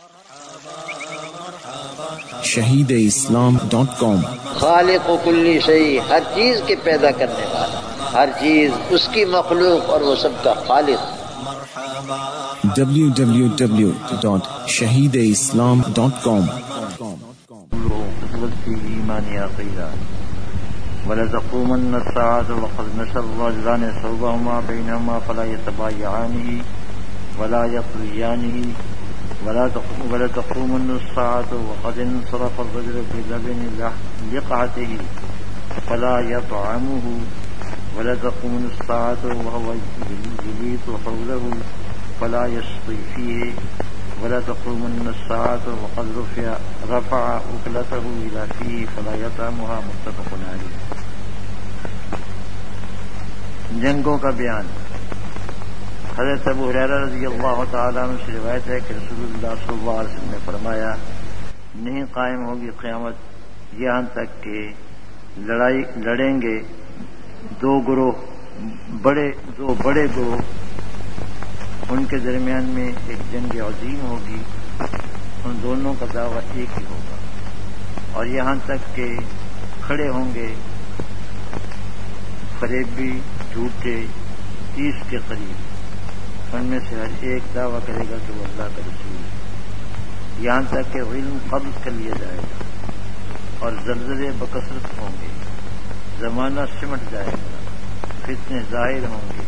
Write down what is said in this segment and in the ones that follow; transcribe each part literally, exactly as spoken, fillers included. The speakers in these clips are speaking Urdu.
شہید اسلام ڈاٹ کام، خالق و کلی شیء، ہر چیز کے پیدا کرنے والا، ہر چیز اس کی مخلوق اور وہ سب کا خالق۔ ڈبلیو ڈبلیو ڈبلیو ڈاٹ شہید اسلام ڈاٹ کام۔ ایمانی عقیدہ وَلَتَقُومَنَّ السَّاعَةُ وَقَدْ نَشَرَ الرَّجُلَانِ ثَوْبَهُمَا بَيْنَهُمَا فَلَا يَتَبَايَعَانِهِ وَلَا يَقْضِيَانِهِ وَلَتَقُومَنَّ السَّاعَةُ وَقَدْ انصَرَفَ الرَّجُلُ بِلَبَنِ لِقْعَتِهِ فَلَا يَطْعَمُهُ وَلَتَقُومَنَّ السَّاعَةُ وَهُوَ يُبِيتُ حَوْلَهُ فَلَا يَسْقِي فِيهِ وَلَتَقُومَنَّ السَّاعَةُ وَقَدْ رَفَعَ رَفَعَ أُكْلَتَهُ إِلَى فِيهِ فَلَا يَطْعَمُهَا متفق علیہ۔ جنگوں کا بیان۔ حضرت ابو ہریرہ رضی اللہ تعالیٰ عنہ سے روایت ہے کہ رسول اللہ صلی اللہ علیہ وسلم نے فرمایا، نہیں قائم ہوگی قیامت یہاں تک کہ لڑائی لڑیں گے دو گروہ بڑے دو بڑے گروہ، ان کے درمیان میں ایک جنگ عظیم ہوگی، ان دونوں کا دعویٰ ایک ہی ہوگا، اور یہاں تک کہ کھڑے ہوں گے فریبی جھوٹے تیس کے قریب، ان میں سے ہر ایک دعویٰ کرے گا کہ وہ اللہ کا رسول ہے، یہاں تک کہ علم قبض کر لیا جائے گا، اور زلزلے بکثرت ہوں گے، زمانہ سمٹ جائے گا، فتنے ظاہر ہوں گے،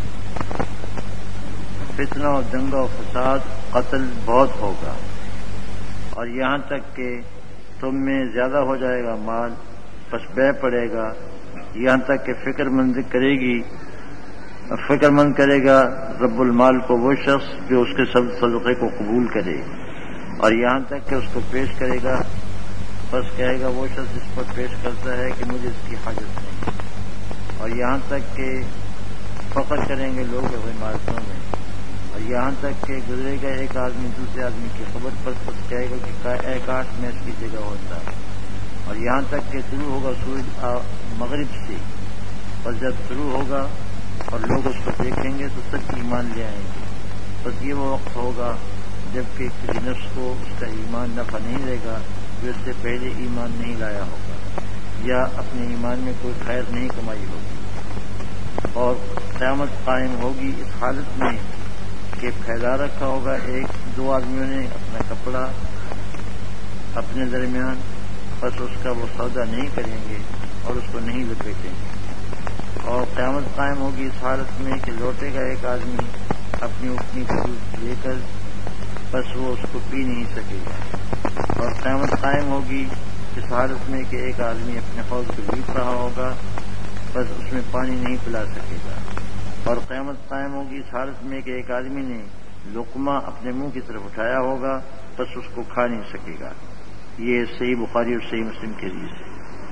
فتنہ و دنگا و فساد قتل بہت ہوگا، اور یہاں تک کہ تم میں زیادہ ہو جائے گا مال، پس بے پڑے گا، یہاں تک کہ فکر مند کرے گی فکر مند کرے گا رب المال کو وہ شخص جو اس کے صدقے کو قبول کرے، اور یہاں تک کہ اس کو پیش کرے گا، بس کہے گا وہ شخص جس پر پیش کرتا ہے کہ مجھے اس کی حاجت نہیں، اور یہاں تک کہ فخر کریں گے لوگ عمارتوں میں، اور یہاں تک کہ گزرے گا ایک آدمی دوسرے آدمی کی خبر پر پس کہے گا کہ اے کاش میں اس کی جگہ ہوتا، اور یہاں تک کہ شروع ہوگا سورج مغرب سے، اور جب شروع ہوگا اور لوگ اس کو دیکھیں گے تو سب ایمان لے آئیں گے، بس یہ وہ وقت ہوگا جبکہ کسی نفس کو اس کا ایمان نفع نہیں دے گا جو اس سے پہلے ایمان نہیں لایا ہوگا یا اپنے ایمان میں کوئی خیر نہیں کمائی ہوگی، اور قیامت قائم ہوگی اس حالت میں کہ پھیلا رکھا ہوگا ایک دو آدمیوں نے اپنا کپڑا اپنے درمیان، بس اس کا وہ سودا نہیں کریں گے اور اس کو نہیں لپیٹیں گے، اور قیامت قائم ہوگی اس حالت میں کہ لوٹے گا ایک آدمی اپنی اپنی دودھ لے کر، بس وہ اس کو پی نہیں سکے گا، اور قیامت قائم ہوگی اس حالت میں کہ ایک آدمی اپنے حوض کو لیپ رہا ہوگا، بس اس میں پانی نہیں پلا سکے گا، اور قیامت قائم ہوگی اس حالت میں کہ ایک آدمی نے لقمہ اپنے منہ کی طرف اٹھایا ہوگا، بس اس کو کھا نہیں سکے گا۔ یہ صحیح بخاری اور صحیح مسلم کے حدیث ہے۔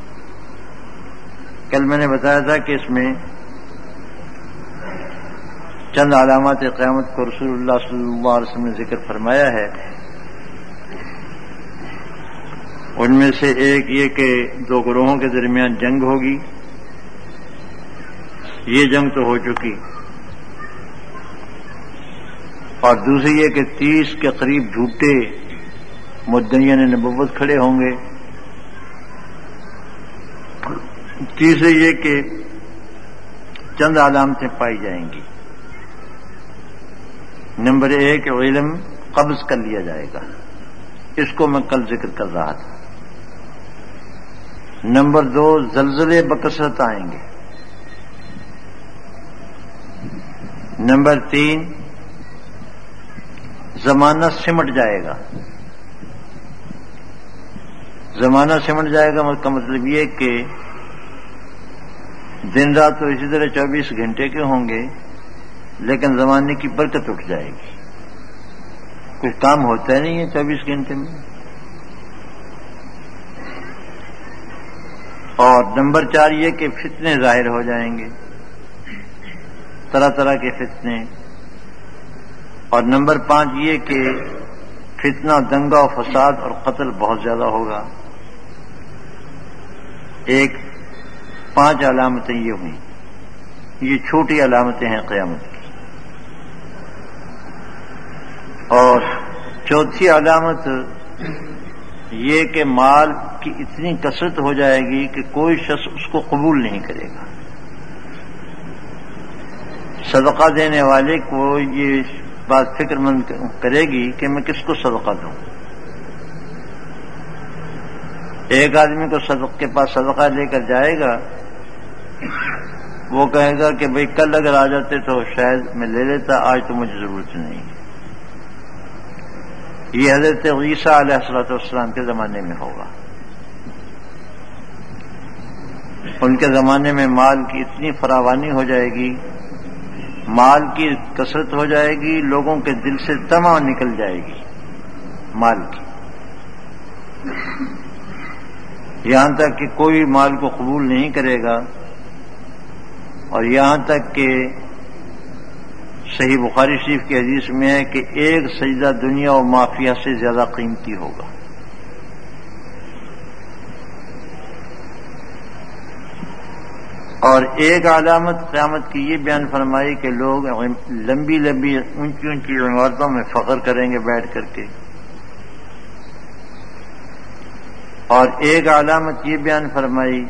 کل میں نے بتایا تھا کہ اس میں چند علامات قیامت کو رسول اللہ صلی اللہ علیہ وسلم نے ذکر فرمایا ہے، ان میں سے ایک یہ کہ دو گروہوں کے درمیان جنگ ہوگی، یہ جنگ تو ہو چکی، اور دوسری یہ کہ تیس کے قریب جھوٹے مدعیان نبوت کھڑے ہوں گے، تیسرے یہ کہ چند علامتیں پائی جائیں گی۔ نمبر ایک علم قبض کر لیا جائے گا، اس کو میں کل ذکر کر رہا تھا۔ نمبر دو زلزلے بکثرت آئیں گے۔ نمبر تین زمانہ سمٹ جائے گا۔ زمانہ سمٹ جائے گا کا مطلب یہ کہ دن رات تو اسی طرح چوبیس گھنٹے کے ہوں گے، لیکن زمانے کی برکت اٹھ جائے گی، کچھ کام ہوتا ہی نہیں ہے چوبیس گھنٹے میں۔ اور نمبر چار یہ کہ فتنے ظاہر ہو جائیں گے، طرح طرح کے فتنے۔ اور نمبر پانچ یہ کہ فتنہ دنگا و فساد اور قتل بہت زیادہ ہوگا۔ ایک پانچ علامتیں یہ ہوئیں، یہ چھوٹی علامتیں ہیں قیامت کی۔ اور چوتھی علامت یہ کہ مال کی اتنی کثرت ہو جائے گی کہ کوئی شخص اس کو قبول نہیں کرے گا. صدقہ دینے والے کو یہ بات فکر مند کرے گی کہ میں کس کو صدقہ دوں. ایک آدمی کو صدقہ کے پاس صدقہ لے کر جائے گا، وہ کہے گا کہ بھئی کل اگر آ جاتے تو شاید میں لے لیتا، آج تو مجھے ضرورت نہیں. یہ حضرت عیسیٰ علیہ الصلوۃ والسلام کے زمانے میں ہوگا. ان کے زمانے میں مال کی اتنی فراوانی ہو جائے گی، مال کی کثرت ہو جائے گی، لوگوں کے دل سے طمع نکل جائے گی مال کی، یہاں تک کہ کوئی مال کو قبول نہیں کرے گا. اور یہاں تک کہ صحیح بخاری شریف کی حدیث میں ہے کہ ایک سجدہ دنیا و مافیہ سے زیادہ قیمتی ہوگا. اور ایک علامت قیامت کی یہ بیان فرمائی کہ لوگ لمبی لمبی اونچی اونچی عمارتوں میں فخر کریں گے بیٹھ کر کے. اور ایک علامت یہ بیان فرمائی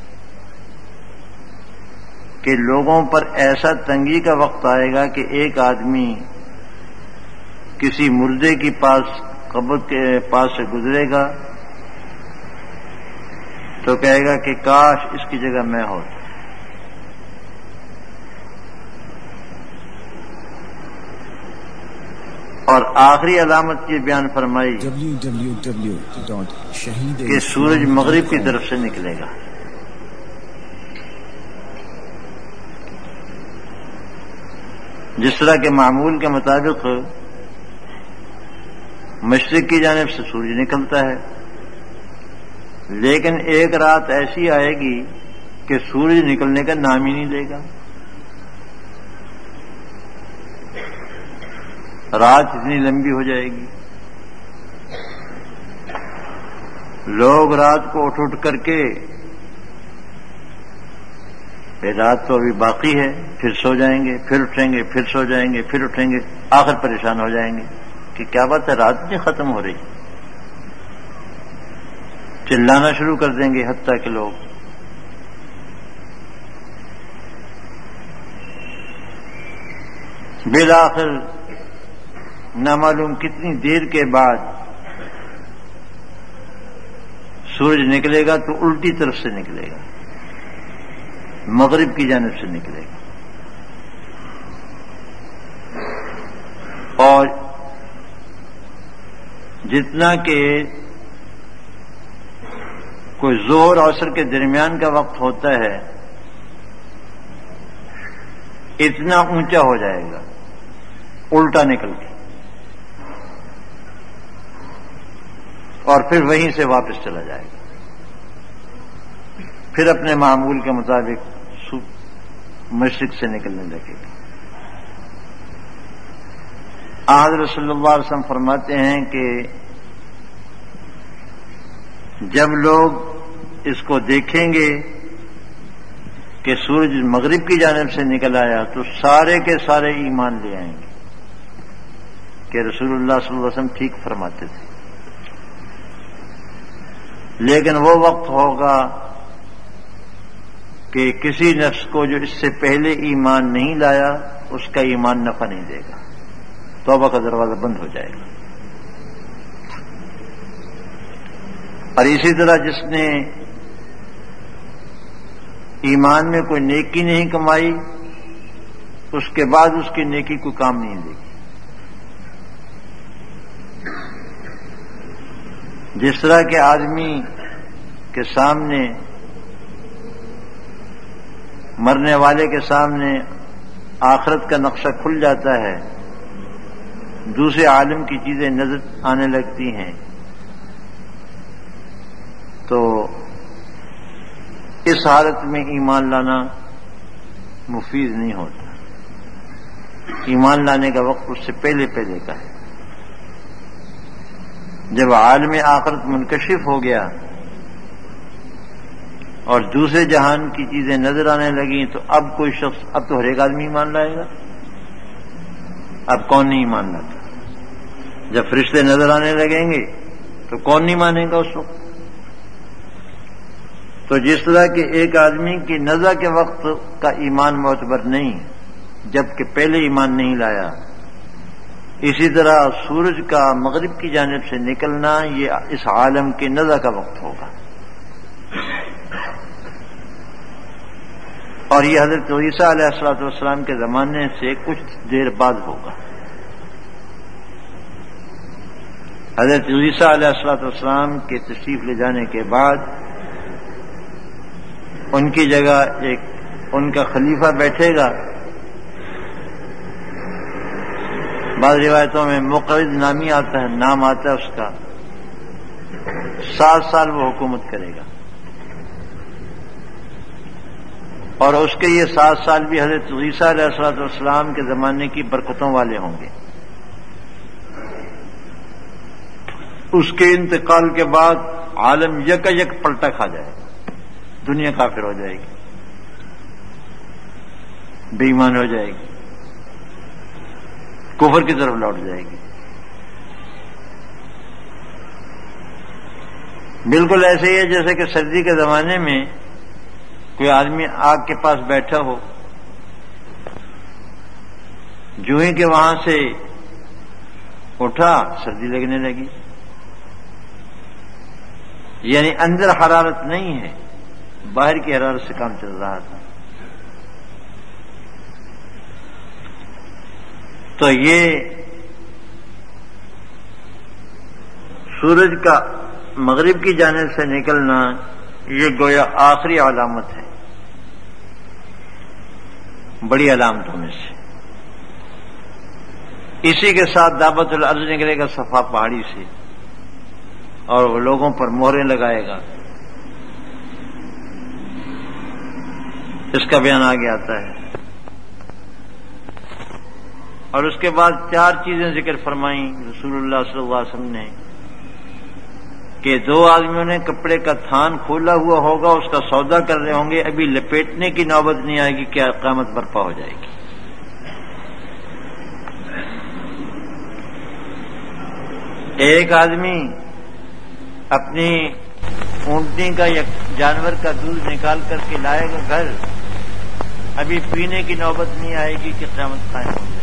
کہ لوگوں پر ایسا تنگی کا وقت آئے گا کہ ایک آدمی کسی مردے کی پاس قبر کے پاس سے گزرے گا تو کہے گا کہ کاش اس کی جگہ میں ہوتا. اور آخری علامت یہ بیان فرمائی کہ سورج مغرب کی طرف سے نکلے گا. جس طرح کے معمول کے مطابق مشرق کی جانب سے سورج نکلتا ہے، لیکن ایک رات ایسی آئے گی کہ سورج نکلنے کا نام ہی نہیں لے گا. رات اتنی لمبی ہو جائے گی، لوگ رات کو اٹھ اٹھ کر کے رات تو ابھی باقی ہے، پھر سو جائیں گے، پھر اٹھیں گے، پھر سو جائیں گے، پھر اٹھیں گے، آخر پریشان ہو جائیں گے کہ کیا بات ہے رات نہیں ختم ہو رہی. چلانا شروع کر دیں گے حتیٰ کہ لوگ بالآخر نہ معلوم کتنی دیر کے بعد سورج نکلے گا تو الٹی طرف سے نکلے گا، مغرب کی جانب سے نکلے گا. اور جتنا کہ کوئی ظہر اور عصر کے درمیان کا وقت ہوتا ہے اتنا اونچا ہو جائے گا الٹا نکل کے، اور پھر وہیں سے واپس چلا جائے گا، پھر اپنے معمول کے مطابق مشرق سے نکلنے لگے گا. حضرت صلی اللہ علیہ وسلم فرماتے ہیں کہ جب لوگ اس کو دیکھیں گے کہ سورج مغرب کی جانب سے نکل آیا تو سارے کے سارے ایمان لے آئیں گے کہ رسول اللہ صلی اللہ علیہ وسلم ٹھیک فرماتے تھے. لیکن وہ وقت ہوگا کہ کسی نفس کو جو اس سے پہلے ایمان نہیں لایا اس کا ایمان نفع نہیں دے گا، توبہ کا دروازہ بند ہو جائے گا. اور اسی طرح جس نے ایمان میں کوئی نیکی نہیں کمائی اس کے بعد اس کی نیکی کوئی کام نہیں دے گی. جس طرح کے آدمی کے سامنے مرنے والے کے سامنے آخرت کا نقشہ کھل جاتا ہے، دوسرے عالم کی چیزیں نظر آنے لگتی ہیں، تو اس حالت میں ایمان لانا مفید نہیں ہوتا. ایمان لانے کا وقت اس سے پہلے پہلے کا ہے. جب عالم آخرت منکشف ہو گیا اور دوسرے جہان کی چیزیں نظر آنے لگیں تو اب کوئی شخص، اب تو ہر ایک آدمی ایمان لائے گا. اب کون نہیں ایمان لاتا؟ جب فرشتے نظر آنے لگیں گے تو کون نہیں مانے گا اس وقت؟ تو جس طرح کہ ایک آدمی کی نزع کے وقت کا ایمان معتبر نہیں جبکہ پہلے ایمان نہیں لایا، اسی طرح سورج کا مغرب کی جانب سے نکلنا یہ اس عالم کی نزع کا وقت ہوگا، اور یہ حضرت عیسیٰ علیہ الصلوۃ والسلام کے زمانے سے کچھ دیر بعد ہوگا۔ حضرت عیسیٰ علیہ الصلوۃ والسلام کے تشریف لے جانے کے بعد ان کی جگہ ایک ان کا خلیفہ بیٹھے گا، بعض روایتوں میں مقعد نامی آتا ہے، نام آتا ہے اس کا، سات سال وہ حکومت کرے گا، اور اس کے یہ سات سال بھی حضرت عیسیٰ علیہ الصلوۃ والسلام کے زمانے کی برکتوں والے ہوں گے۔ اس کے انتقال کے بعد عالم یک یک پلٹا کھا جائے گا، دنیا کافر ہو جائے گی، بے ایمان ہو جائے گی، کفر کی طرف لوٹ جائے گی۔ بالکل ایسے ہی ہے جیسے کہ سردی کے زمانے میں کوئی آدمی آگ کے پاس بیٹھا ہو، جو ہی کہ وہاں سے اٹھا سردی لگنے لگی، یعنی اندر حرارت نہیں ہے، باہر کی حرارت سے کام چل رہا تھا۔ تو یہ سورج کا مغرب کی جانب سے نکلنا یہ گویا آخری علامت ہے بڑی علامتوں میں سے۔ اسی کے ساتھ دعوت الارض نکلے گا صفا پہاڑی سے، اور وہ لوگوں پر مہریں لگائے گا، اس کا بیان آگے آتا ہے۔ اور اس کے بعد چار چیزیں ذکر فرمائیں رسول اللہ صلی اللہ علیہ وسلم نے کہ دو آدمیوں نے کپڑے کا تھان کھولا ہوا ہوگا، اس کا سودا کر رہے ہوں گے، ابھی لپیٹنے کی نوبت نہیں آئے گی کہ قیامت برپا ہو جائے گی۔ ایک آدمی اپنی اونٹنی کا یا جانور کا دودھ نکال کر کے لائے گا گھر، ابھی پینے کی نوبت نہیں آئے گی کہ قیامت قائم ہو جائے۔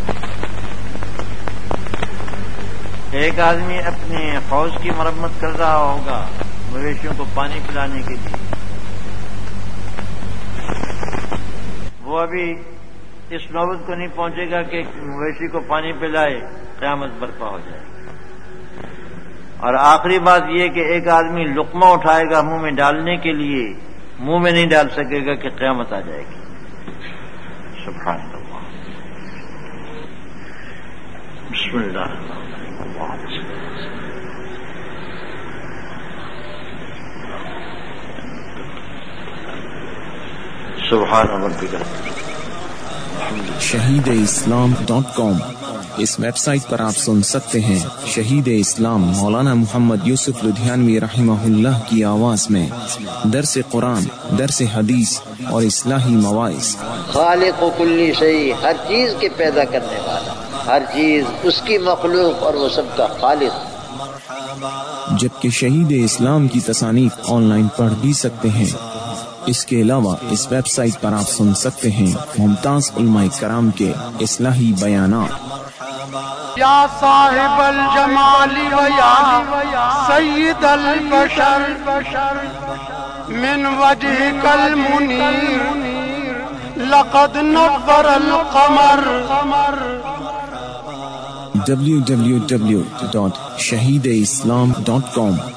ایک آدمی اپنے حوض کی مرمت کر رہا ہوگا مویشیوں کو پانی پلانے کے لیے، وہ ابھی اس نوبت کو نہیں پہنچے گا کہ مویشی کو پانی پلائے، قیامت برپا ہو جائے گی۔ اور آخری بات یہ کہ ایک آدمی لقمہ اٹھائے گا منہ میں ڈالنے کے لیے، منہ میں نہیں ڈال سکے گا کہ قیامت آ جائے گی۔ سبحان اللہ، بسم اللہ، سبحان ربک۔ شہید اسلام ڈاٹ کام، اس ویب سائٹ پر آپ سن سکتے ہیں شہید اسلام مولانا محمد یوسف لدھیانوی رحمہ اللہ کی آواز میں درس قرآن، درس حدیث اور اصلاحی مواعظ۔ خالق و کلی شیء، ہر چیز کے پیدا کرنے والا، ہر چیز اس کی مخلوق اور وہ سب کا خالق۔ جبکہ شہید اسلام کی تصانیف آن لائن پڑھ بھی سکتے ہیں۔ اس کے علاوہ اس ویب سائٹ پر آپ سن سکتے ہیں ممتاز علماء کرام کے اصلاحی بیانات۔ یا صاحب الجمال و یا سید البشر من وجهك المنیر لقد نور القمر۔ ڈبلیو ڈبلیو ڈبلیو ڈاٹ شہید اسلام ڈاٹ کام